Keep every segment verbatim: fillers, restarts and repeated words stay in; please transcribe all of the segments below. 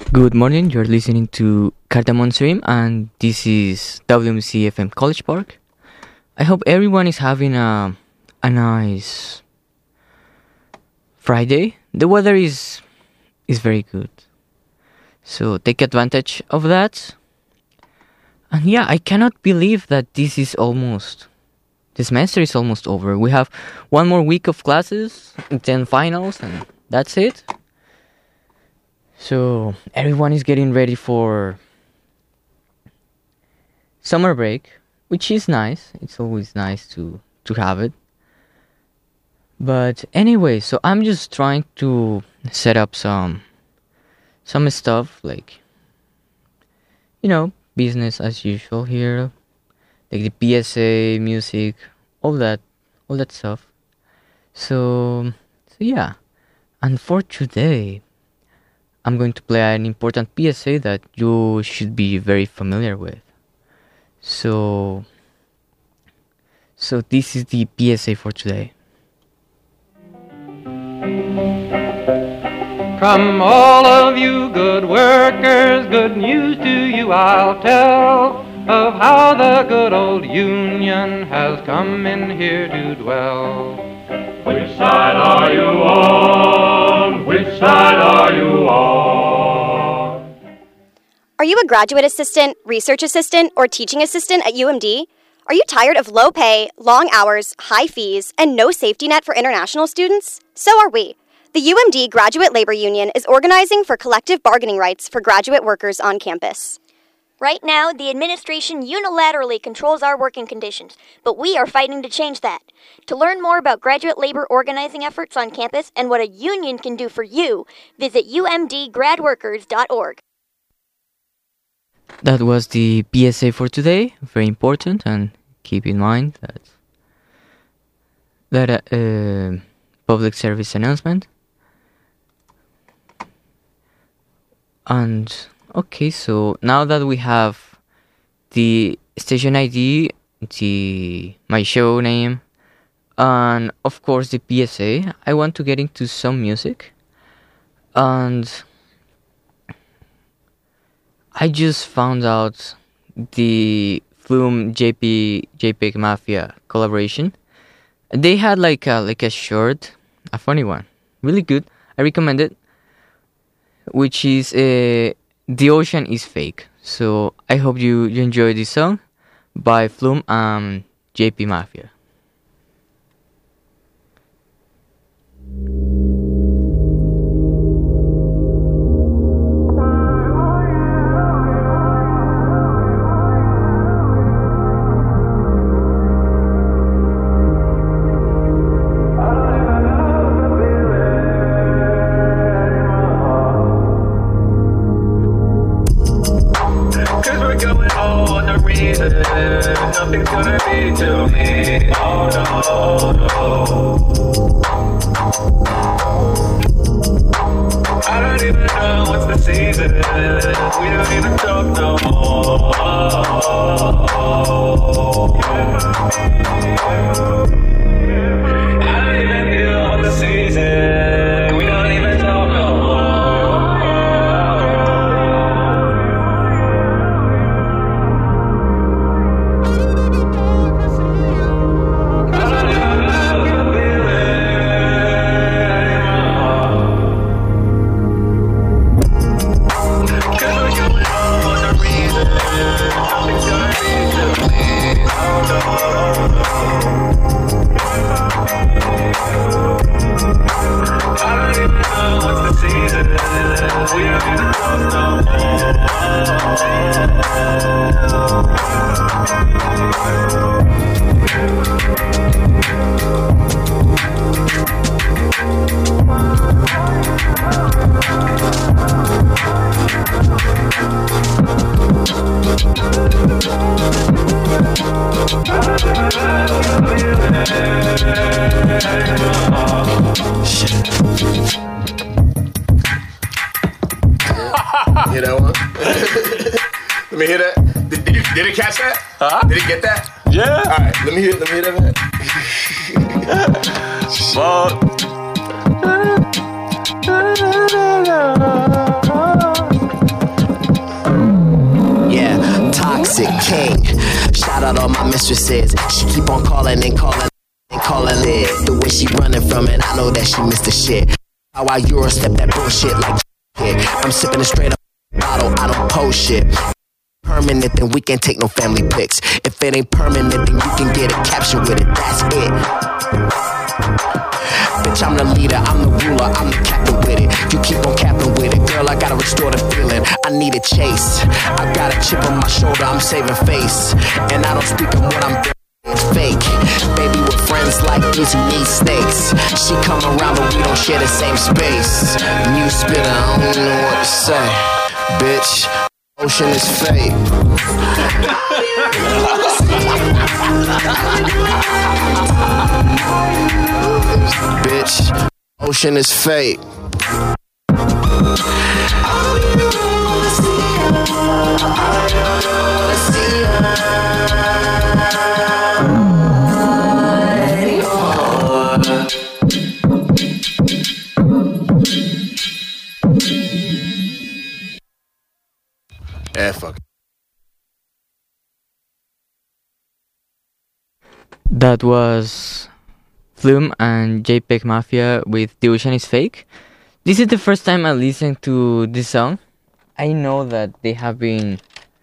Good morning, you're listening to Cardamom Stream, and this is W M C F M College Park. I hope everyone is having a, a nice Friday. The weather is is very good, so take advantage of that. And yeah, I cannot believe that this is almost, the semester is almost over. We have one more week of classes, and then finals, and that's it. So everyone is getting ready for summer break, which is nice. It's always nice to, to have it. But anyway, so I'm just trying to set up some some stuff, like, you know, business as usual here, like the P S A, music, all that, all that stuff. So, so yeah, and for today, I'm going to play an important P S A that you should be very familiar with. So, so this is the P S A for today. Come all of you good workers, good news to you I'll tell, of how the good old Union has come in here to dwell. Which side are you on? Which side are you on? Are you a graduate assistant, research assistant, or teaching assistant at U M D? Are you tired of low pay, long hours, high fees, and no safety net for international students? So are we. The U M D Graduate Labor Union is organizing for collective bargaining rights for graduate workers on campus. Right now, the administration unilaterally controls our working conditions, but we are fighting to change that. To learn more about graduate labor organizing efforts on campus and what a union can do for you, visit u m d grad workers dot org. That was the P S A for today. Very important, and keep in mind that that uh, uh, public service announcement. And okay, so now that we have the station I D, the my show name, and of course the P S A, I want to get into some music. And I just found out the Flume J P JPEG Mafia collaboration. They had like a like a short, a funny one, really good. I recommend it, which is a. Uh, The Ocean is Fake. So I hope you, you enjoy this song by Flume and J P Mafia. Nothing's gonna be to me. Oh no, no. I don't even know what's the season. We don't even talk no more. I don't even know what's the season. We don't even talk no more. Hear that one? Let me hear that. Did, did, you, did it catch that? Huh? Did it get that? Yeah. All right, let me hear. Let me hear that. Fuck. music king. Shout out all my mistresses. She keep on calling and calling and calling it. The way she running from it, I know that she missed the shit. How I Euro step that bullshit like shit. I'm sipping it straight up bottle, I don't post shit. Permanent, then we can't take no family pics. If it ain't permanent, then you can get a caption with it, that's it. Bitch, I'm the leader, I'm the ruler, I'm the captain with it. You keep on capping with it, girl, I gotta restore the feeling. I need a chase, I got a chip on my shoulder, I'm saving face. And I don't speak on what I'm doing, it's fake. Baby, with friends like these who need snakes. She come around, but we don't share the same space. New spitter, I don't know what to say. Bitch, ocean is fate. Bitch, ocean is fate. Yeah, fuck. That was Flume and JPEG Mafia with The Ocean is Fake. This is the first time I listened to this song. I know that they have been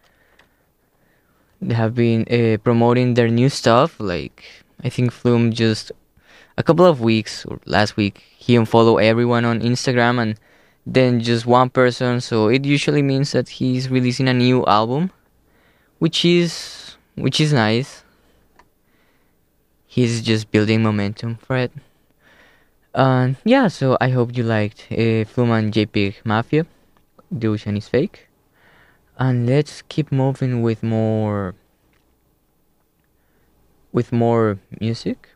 they have been uh, promoting their new stuff. Like, I think Flume just a couple of weeks or last week he unfollowed everyone on Instagram and then just one person. So it usually means that he's releasing a new album, which is which is nice. He's just building momentum for it. Uh, yeah, so I hope you liked uh, Flume and JPEG Mafia. The Ocean is Fake. And let's keep moving with more with more music.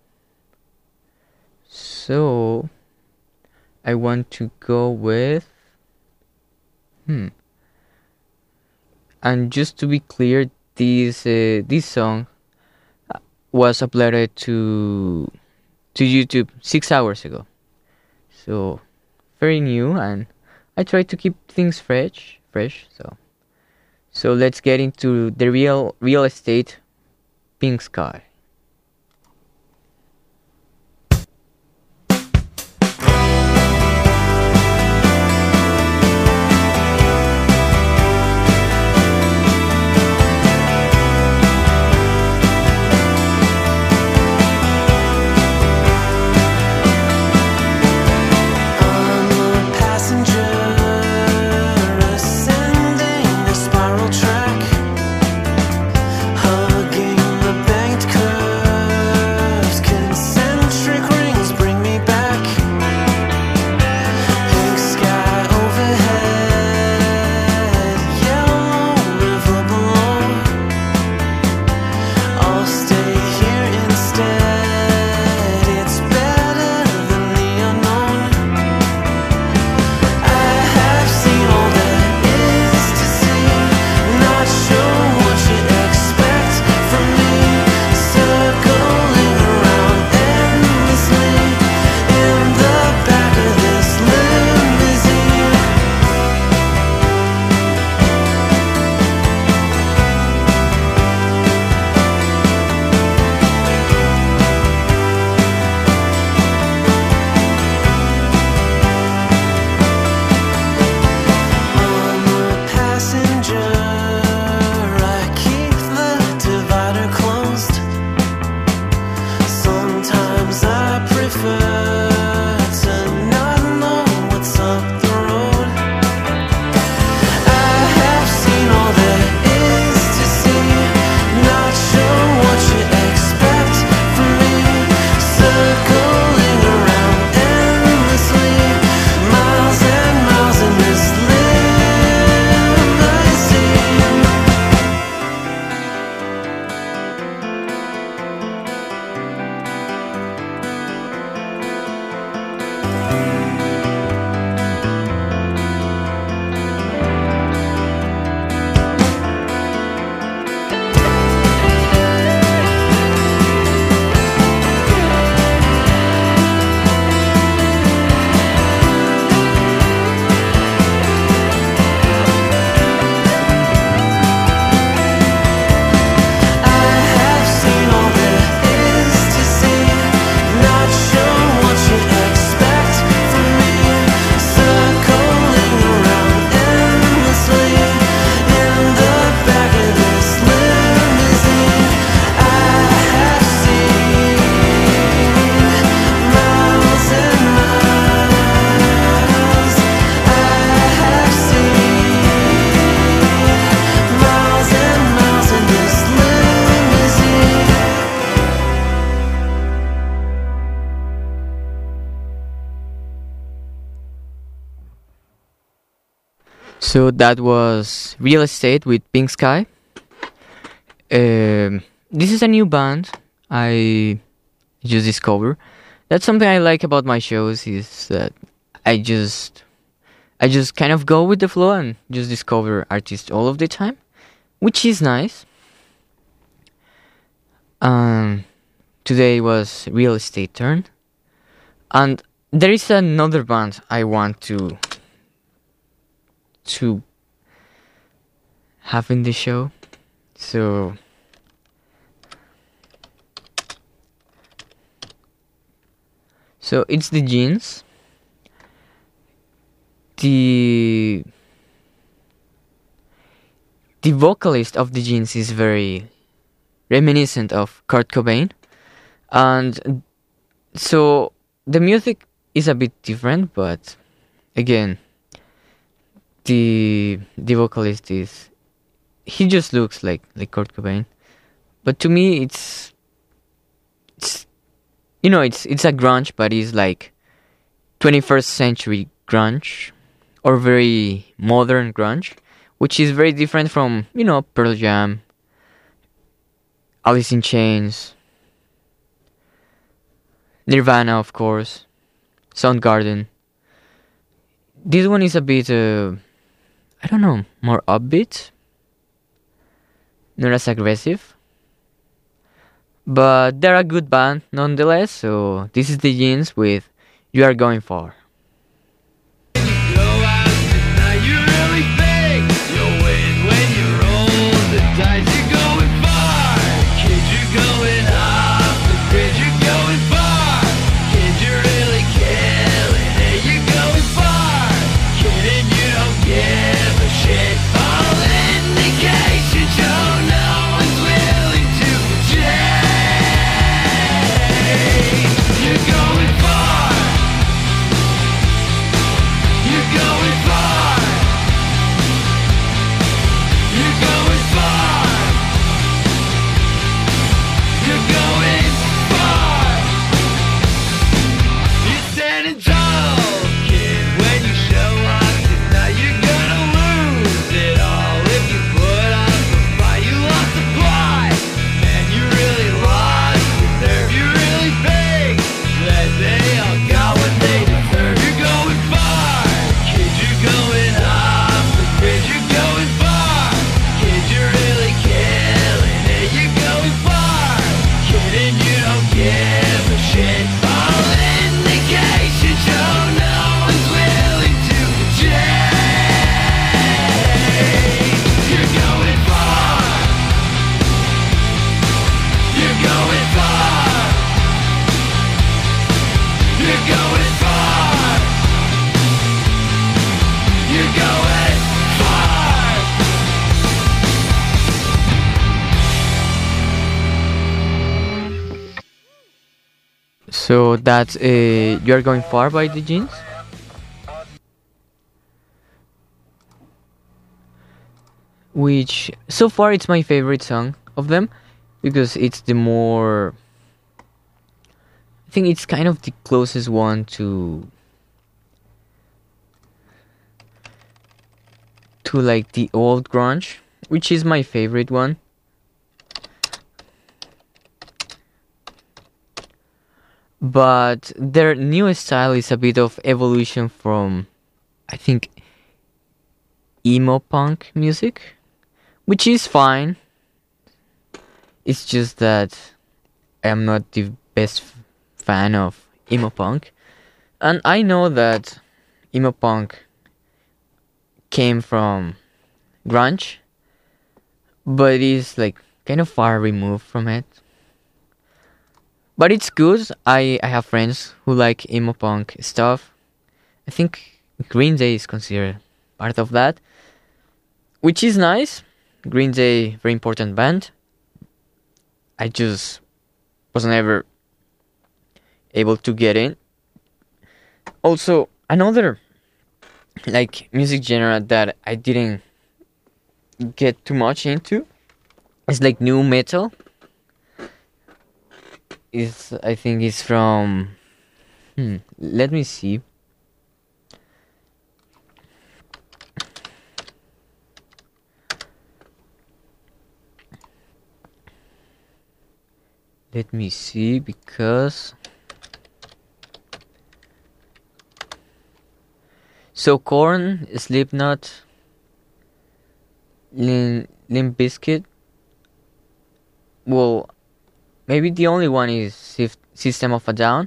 So I want to go with hmm and just to be clear, this uh, this song was uploaded to to YouTube six hours ago, so very new, and I try to keep things fresh, fresh. So, so let's get into the real real estate, Pink Sky. Ascending the spiral track, hugging the banked curve. So that was Real Estate with Pink Sky. Um, this is a new band I just discovered. That's something I like about my shows, is that I just I just kind of go with the flow and just discover artists all of the time, which is nice. Um, today was Real Estate turn, and there is another band I want to to have in the show. So so it's the Jeans. The the vocalist of the Jeans is very reminiscent of Kurt Cobain, and so the music is a bit different, but again, the the vocalist is he just looks like like Kurt Cobain, but to me it's it's you know it's it's a grunge, but it's like twenty-first century grunge or very modern grunge, which is very different from, you know, Pearl Jam, Alice in Chains, Nirvana, of course, Soundgarden. This one is a bit, uh, I don't know, more upbeat, not as aggressive, but they're a good band nonetheless. So this is the Jeans with You Are Going Far. So that's uh, You Are Going Far by the Jeans. Which, so far, it's my favorite song of them, because it's the more... I think it's kind of the closest one to... to like the old grunge, which is my favorite one. But their newest style is a bit of evolution from, I think, emo punk music, which is fine. It's just that I'm not the best f- fan of emo punk. And I know that emo punk came from grunge, but it is like kind of far removed from it. But it's good. I, I have friends who like emo punk stuff. I think Green Day is considered part of that, which is nice. Green Day, very important band. I just was never able to get in. Also, another like music genre that I didn't get too much into is like new metal. Is I think it's from hmm, let me see. Let me see, because so Korn, Slipknot, Lim- Limp Bizkit. Well, maybe the only one is Sif- System of a Down,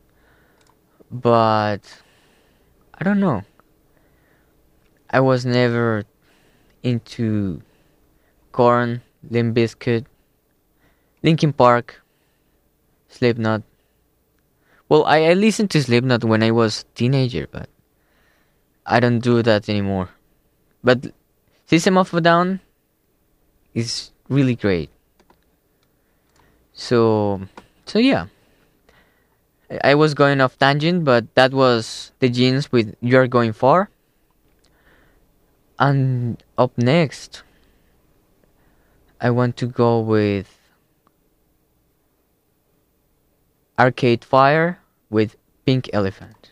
but I don't know. I was never into Korn, Limp Bizkit, Linkin Park, Slipknot. Well, I, I listened to Slipknot when I was a teenager, but I don't do that anymore. But System of a Down is really great. So, so yeah. I was going off tangent, but that was the Jeans with You're Going Far. And up next, I want to go with Arcade Fire with Pink Elephant.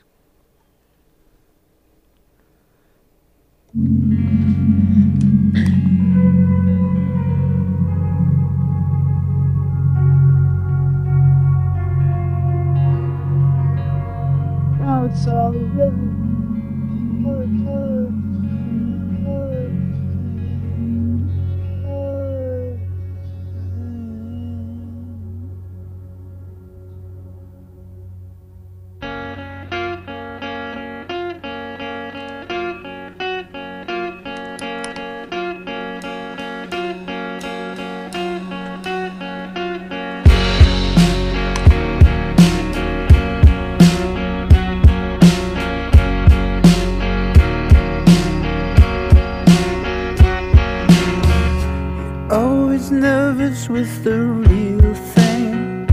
Now it's all rhythm. Always nervous with the real thing.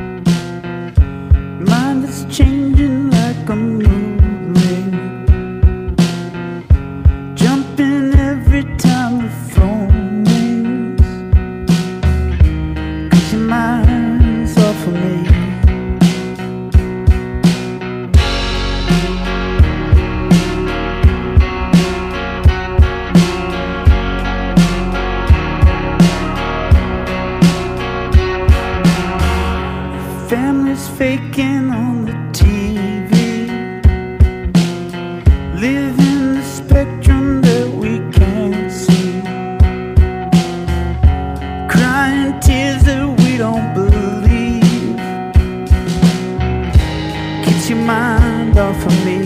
Mind is changing like a mood ring. Jumping every time the phone rings. 'Cause your mind's off of me. Families faking on the T V, living the spectrum that we can't see, crying tears that we don't believe. Get your mind off of me.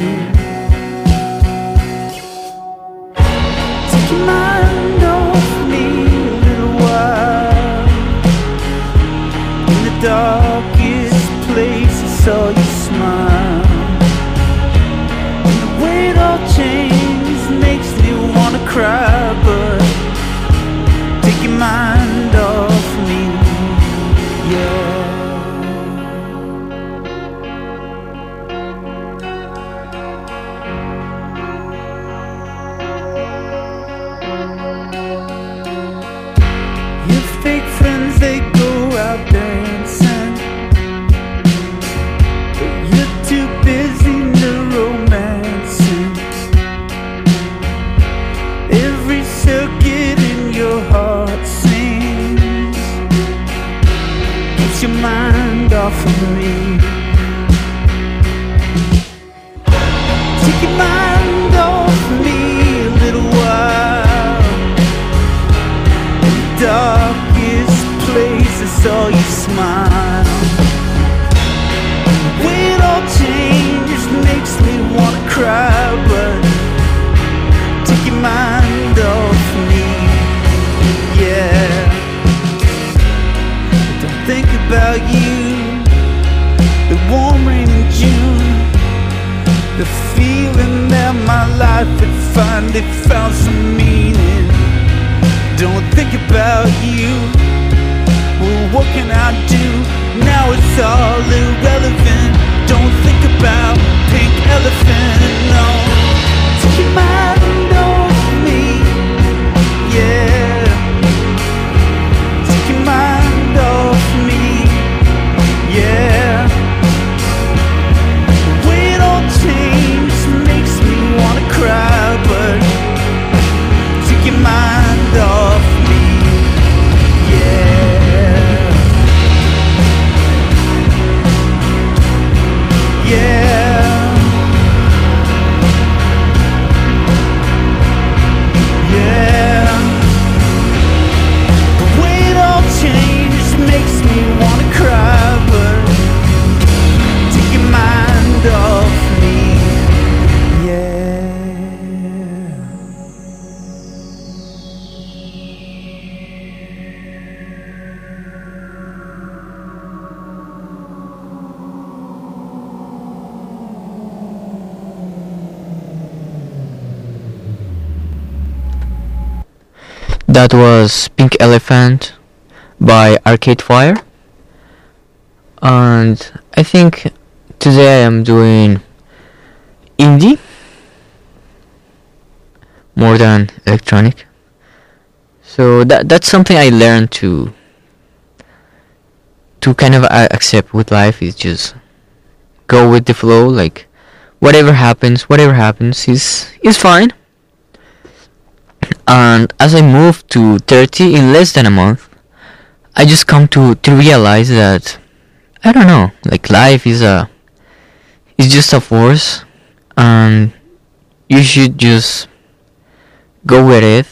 Take your mind off of me a little while. In the darkest place, I saw you smile. And the way it all changes makes me wanna cry, but take your mind off me, yeah. Your fake friends, they go out dancing, but you're too busy to romancing. Every circuit in your heart sings. Get your mind off of me. Take your mind off of me a little while. In the darkest place, I saw you smile. The way it all changes makes me wanna cry, but take your mind off me, yeah. Don't think about you, the warm rain in June, the feeling that my life had finally found some meaning. Don't think about you, well, what can I do? Now it's all irrelevant. Don't think about Pink Elephant, no. Take your mind off me, yeah. Take your mind off me, yeah. The way it all changes makes me wanna cry, but take your mind off me, yeah. That was Pink Elephant by Arcade Fire. And I think today I am doing indie more than electronic. So that that's something I learned to to kind of uh, accept with life, is just go with the flow. Like whatever happens, whatever happens is is fine. And as I move to thirty in less than a month, I just come to to realize that I don't know, like life is a is just a force, and you should just go with it,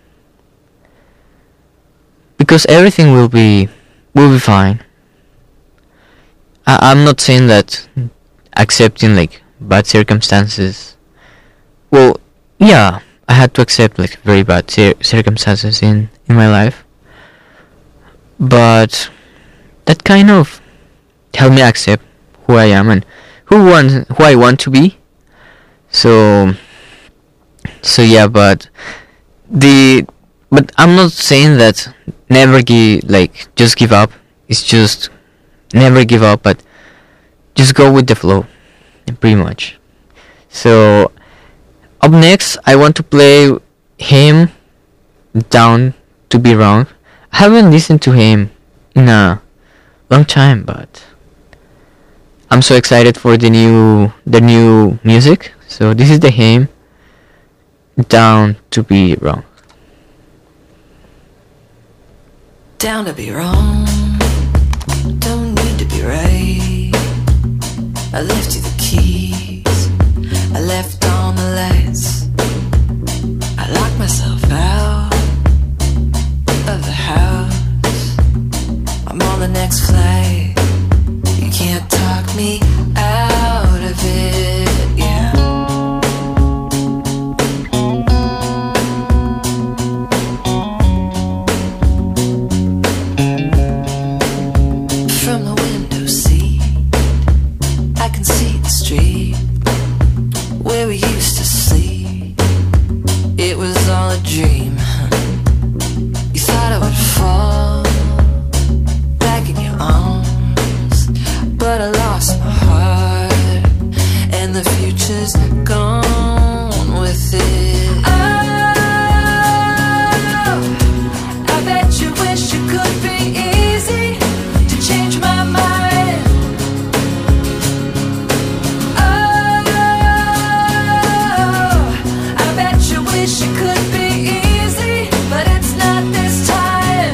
because everything will be will be fine. I, I'm not saying that accepting like bad circumstances. Well, yeah, I had to accept like very bad cir- circumstances in in my life, but that kind of helped me accept who I am and who want who I want to be. So so yeah, but the but I'm not saying that never give like just give up. It's just never give up, but just go with the flow, pretty much. So up next, I want to play him, Down to Be Wrong. I haven't listened to him in a long time, but I'm so excited for the new the new music. So this is the hymn, Down to Be Wrong. Down to be wrong, don't need to be right. I left you the keys, I left on the lights. I locked myself out of the house. I'm on the next flight, you can't talk me out of it, yeah. From the window seat, I can see the street where we used to sleep. It was all a dream. You thought I would fall back in your arms, but I lost my heart, and the future's gone with it. Oh, I bet you wish it could be easy to change my mind. Oh, I bet you wish it could be easy, but it's not this time.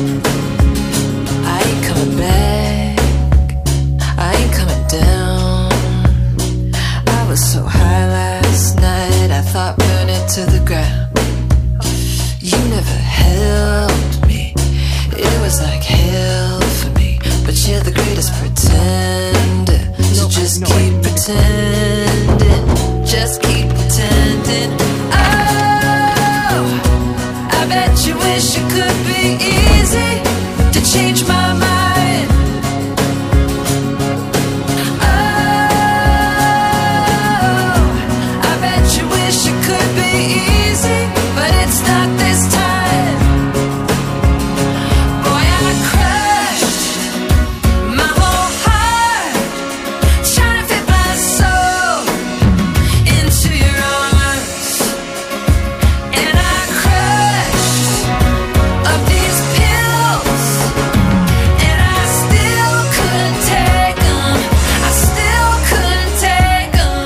I ain't coming back, I ain't coming down. I was so high last night, I thought burn it to the ground. You never helped me, it was like hell for me, but you're the greatest pretender. So just keep pretending, just keep pretending. Oh, I bet you wish it could be easy to change my mind. Oh, I bet you wish it could be easy, but it's not this time. Boy, I crushed my whole heart, trying to fit my soul into your arms, and I crushed up these pills, and I still couldn't take them. I still couldn't take them.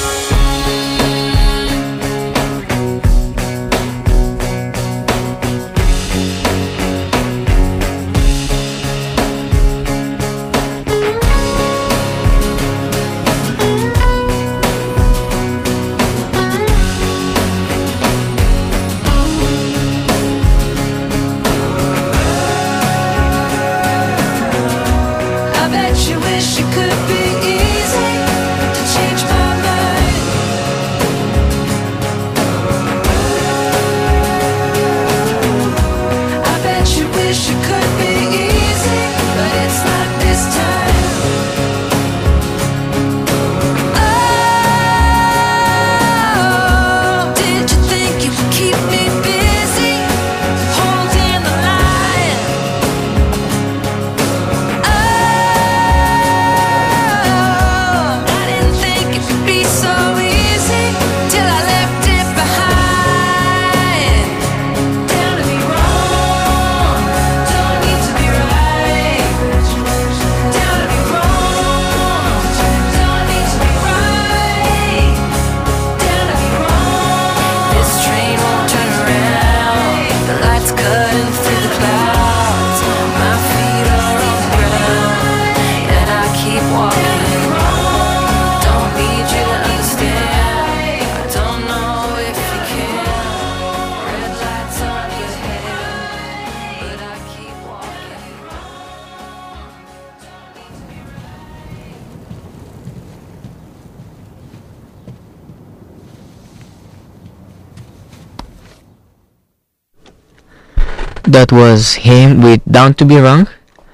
I bet you wish it could be easy to change my mind. I bet you wish it could be easy, but it's not this time. Oh, did you think you could keep me busy That was him with Down to Be Wrong.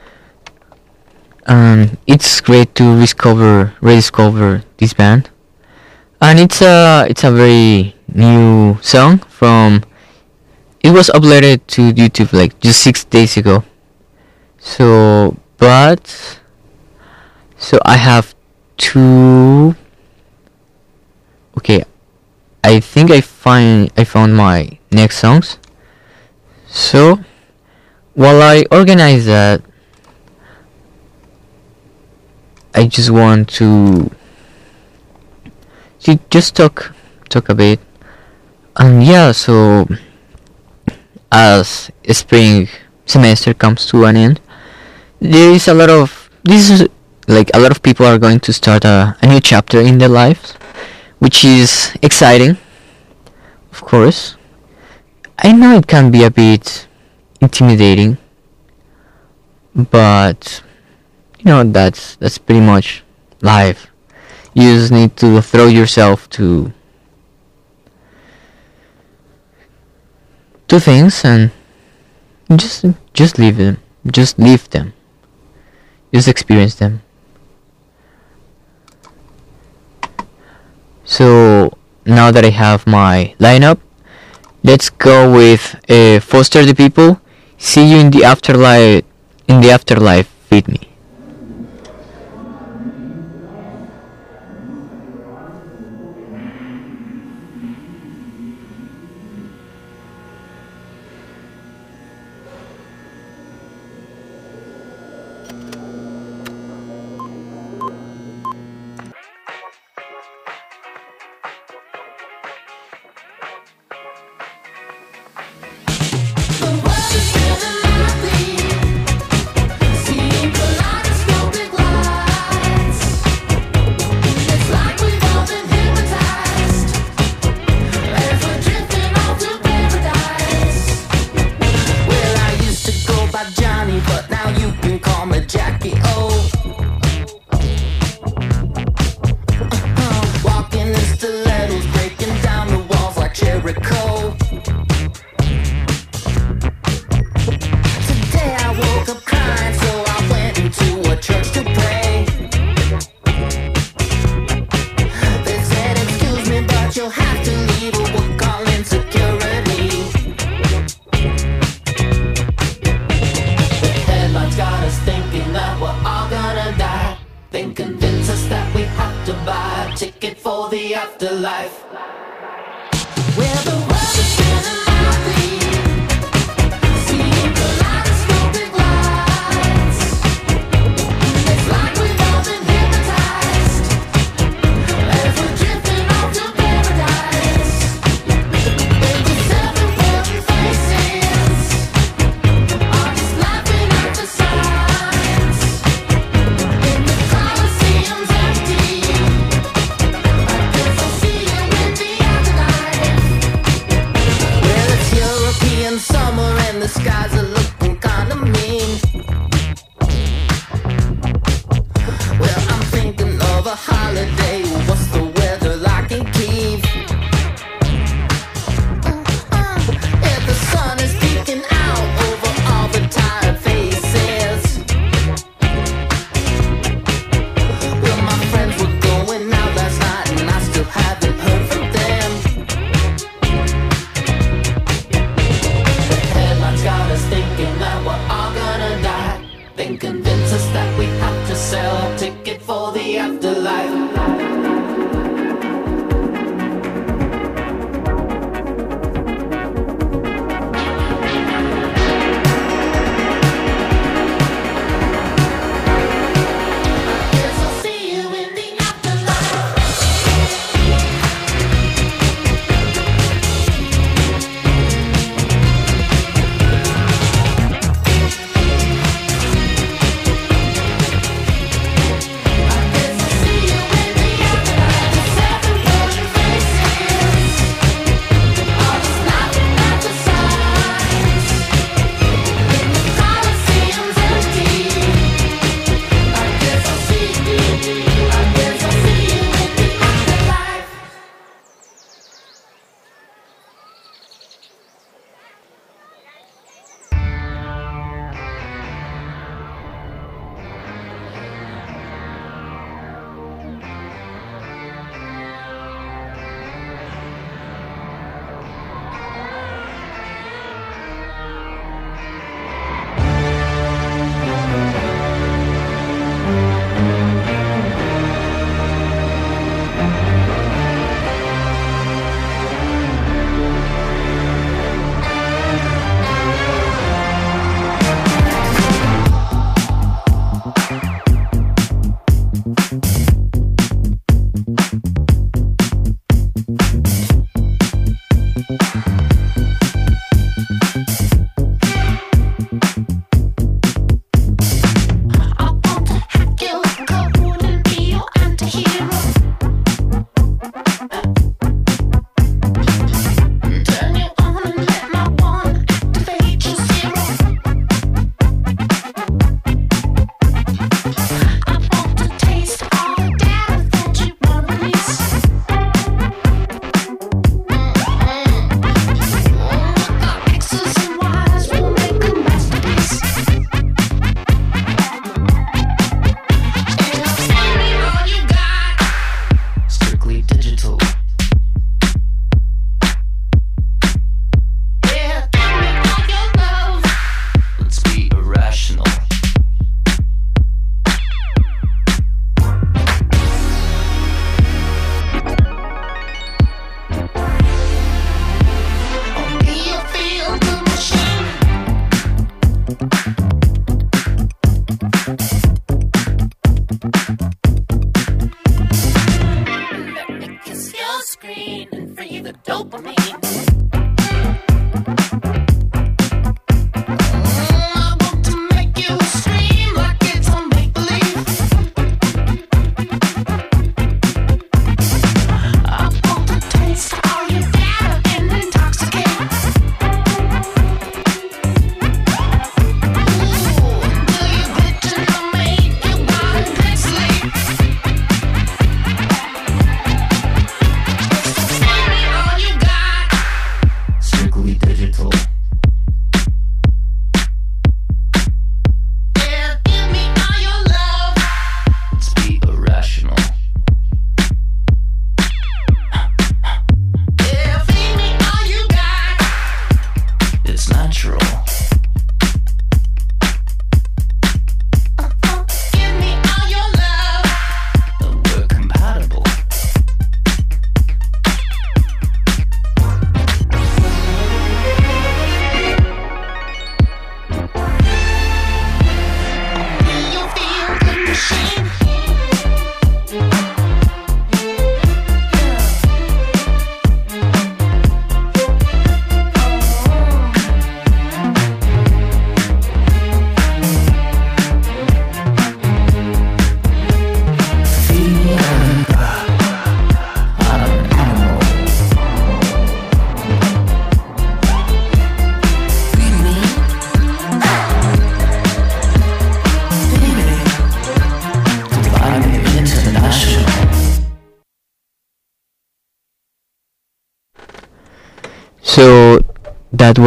Um, it's great to rediscover rediscover this band, and it's a it's a very new song from. It was uploaded to YouTube like just six days ago. So, but so I have two. Okay, I think I find I found my next songs. So, while I organize that, I just want to, to just talk talk a bit. And yeah, so as spring semester comes to an end, there is a lot of this is like a lot of people are going to start a, a new chapter in their lives, which is exciting, of course. I know it can be a bit intimidating, but you know that's that's pretty much life. You just need to throw yourself to to things and just just leave them, just leave them, just experience them. So now that I have my lineup, let's go with uh, Foster the People. See you in the afterlife. In the afterlife, feed me.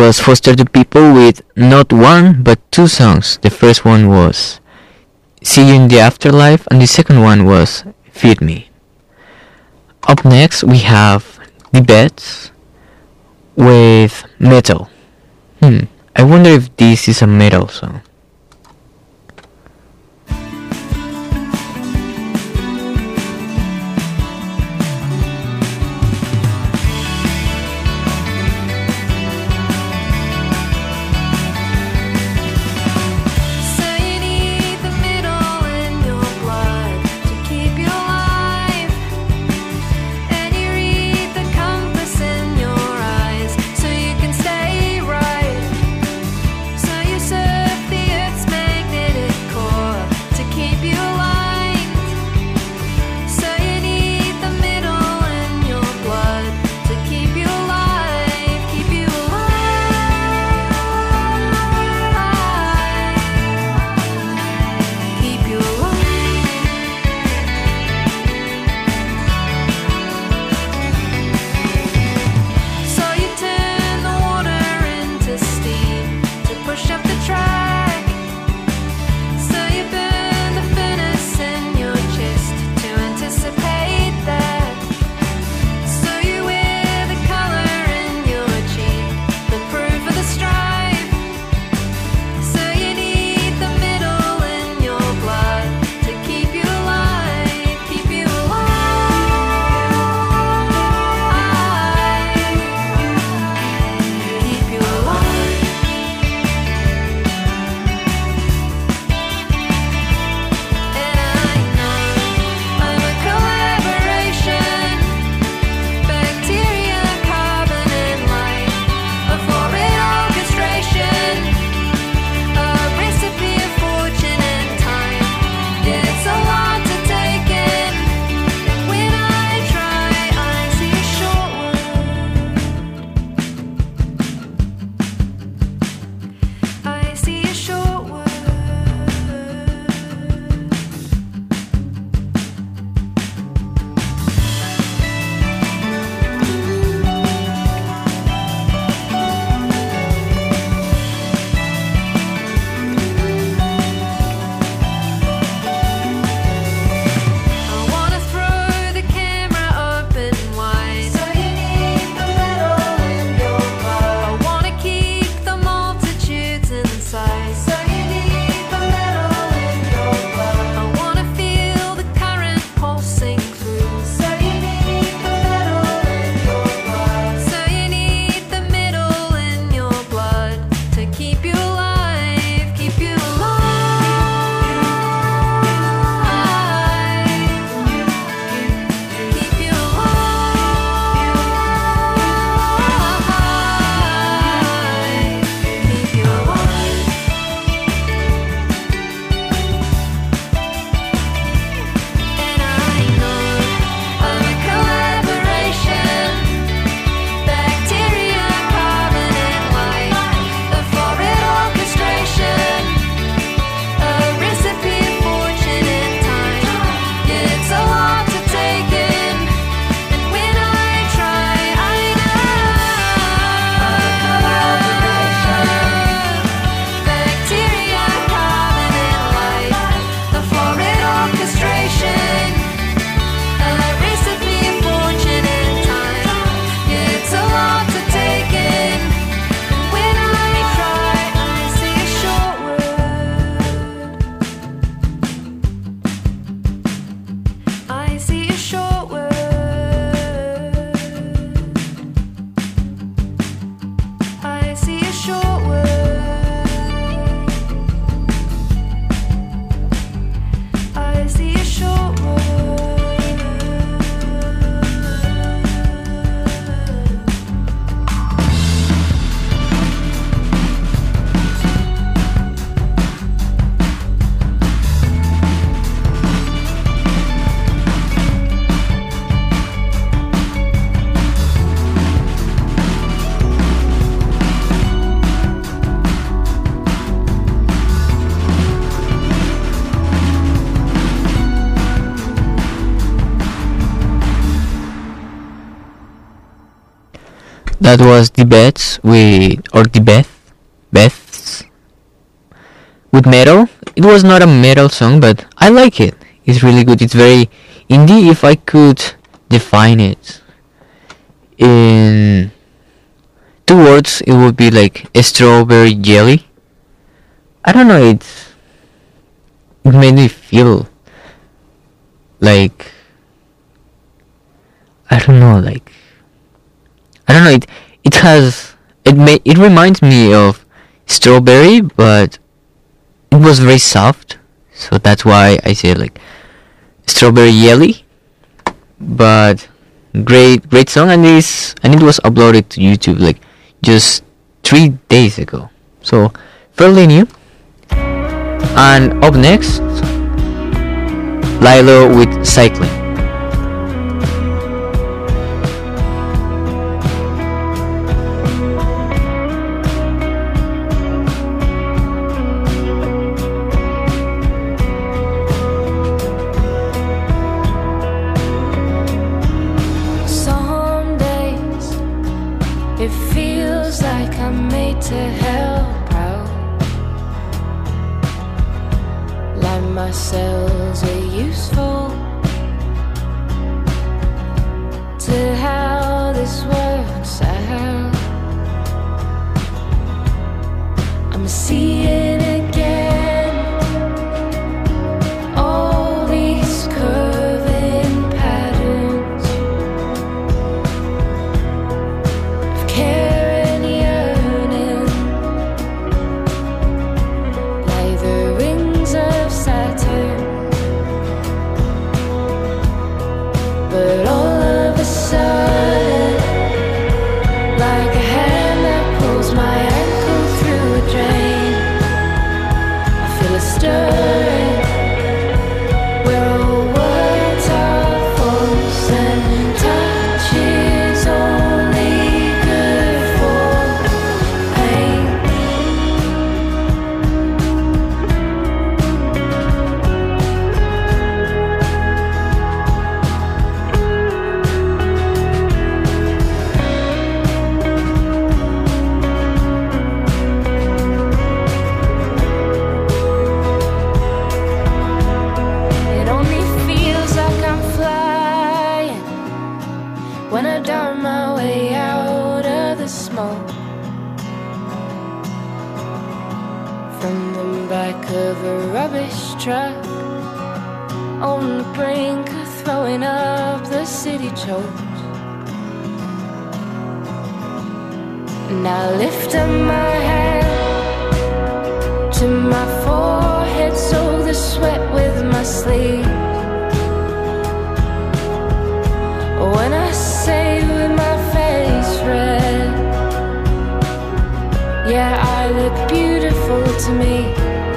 was Foster the People with not one but two songs. The first one was See You in the Afterlife, and the second one was Feed Me. Up next we have The Beds with Metal. Hmm, I wonder if this is a metal song. So you can stay right. So you surf the that was the Beths with or the Beth Beths with Metal. It was not a metal song, but I like it. It's really good. It's very indie. If I could define it in two words, it would be like a strawberry jelly. I don't know. It's it made me feel like I don't know. Like I don't know. It it has it may it reminds me of strawberry, but it was very soft. So that's why I say like strawberry jelly. But great, great song, and this and it was uploaded to YouTube like just three days ago. So fairly new. And up next, Lilo with Cycling. Some days it feels like I'm made to help out. Like my cells are useful to how this works out. I'm seeing again all these curving patterns of care and yearning, like the rings of Saturn. But all of a sudden, like a hand that pulls my ankle through a drain, I feel a stirring where all words are false and touch is only good for pain. It only feels like I'm flying when I dart my way out of the smoke from the back of a rubbish truck on the brink of throwing up the city chokes. And I lift up my hand to my forehead, soak the sweat with my sleeve. When I say with my face red, yeah, I look beautiful to me.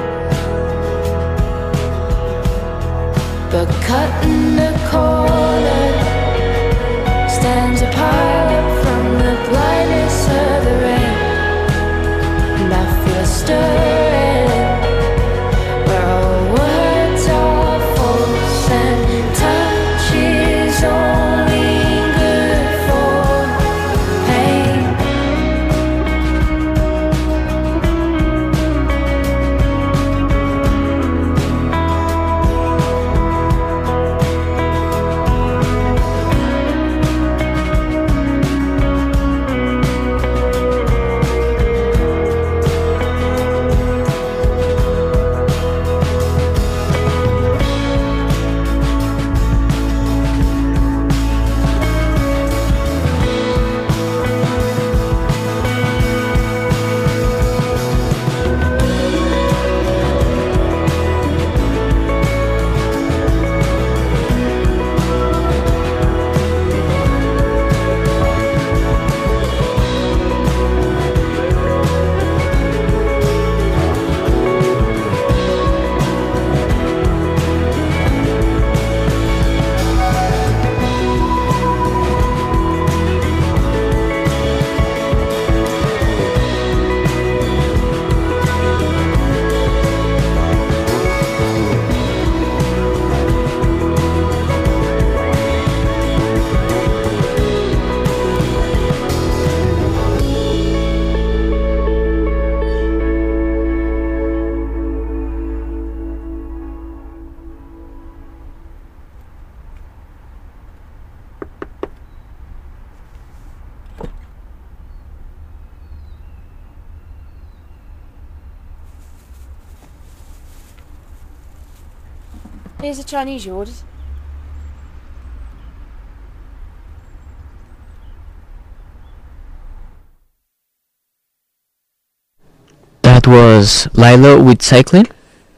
But cutting the corner stands a pilot from the blindness of the rain. And I feel a stirring where all words are false and touch is only good for pain. Here's the Chinese you ordered. That was Lilo with Cycling.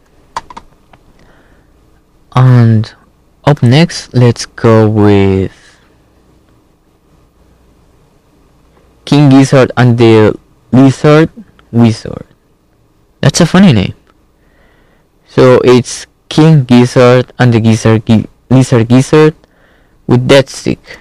And up next, let's go with King Gizzard and the Lizard Wizard. That's a funny name. So it's King Gizzard and the Gizzard Gi- Lizard Gizzard with Death Stick.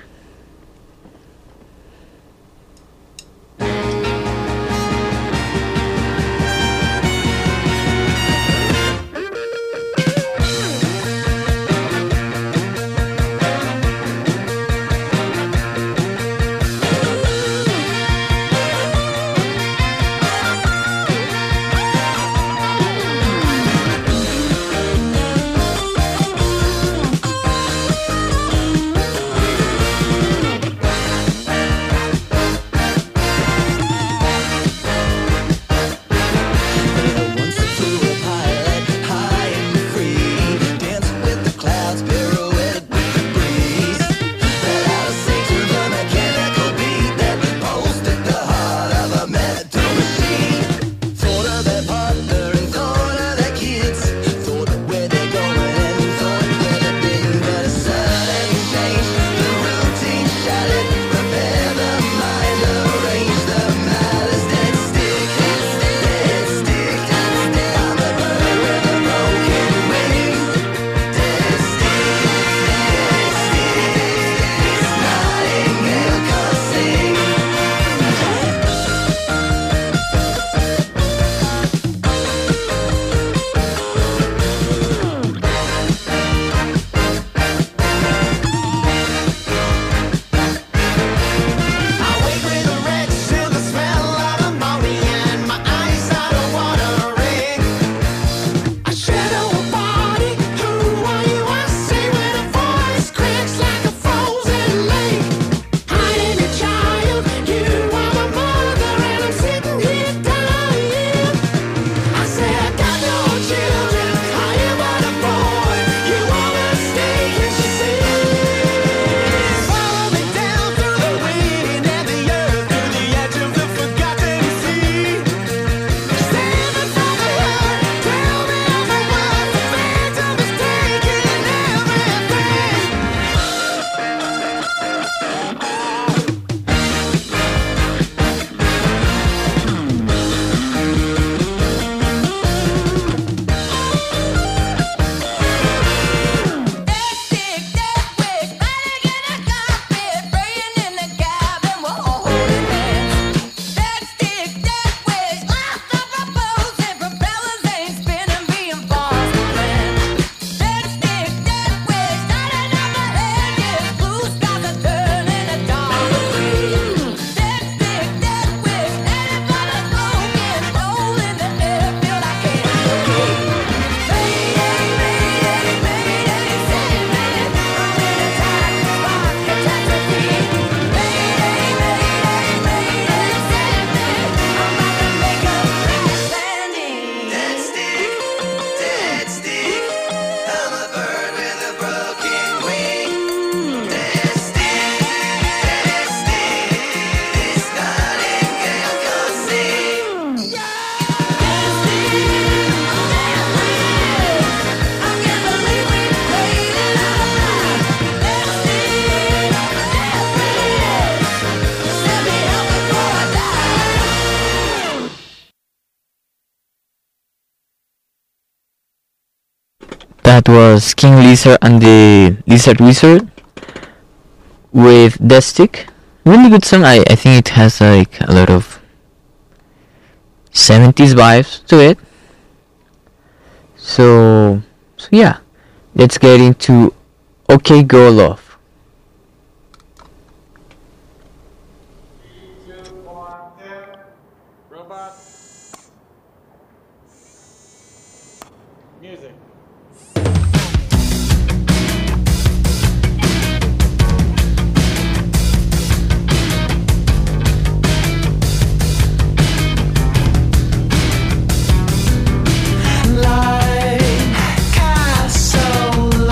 That was King Lizard and the Lizard Wizard with Death Stick. Really good song. I, I think it has like a lot of seventies vibes to it. So, so yeah, let's get into OK Go Love. Music. Like castle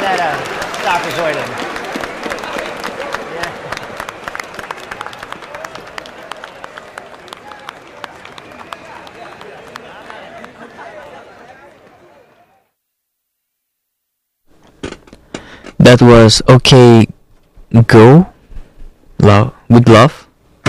that uh, stop recording. That was Okay Go Love with Love.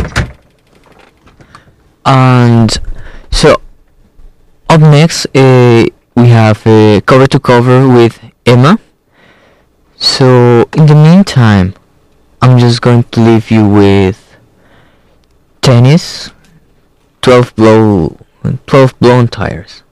And so up next uh, we have a cover to cover with Emma. So in the meantime, I'm just going to leave you with Tennis, twelve blow twelve blown tires.